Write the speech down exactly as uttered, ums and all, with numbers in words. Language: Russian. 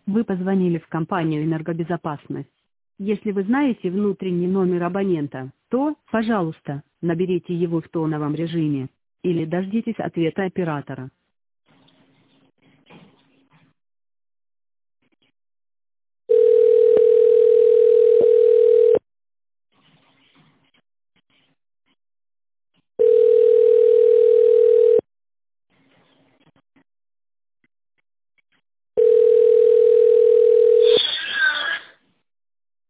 Вы позвонили в компанию «Энергобезопасность». Если вы знаете внутренний номер абонента, то, пожалуйста, наберите его в тоновом режиме. Или дождитесь ответа оператора.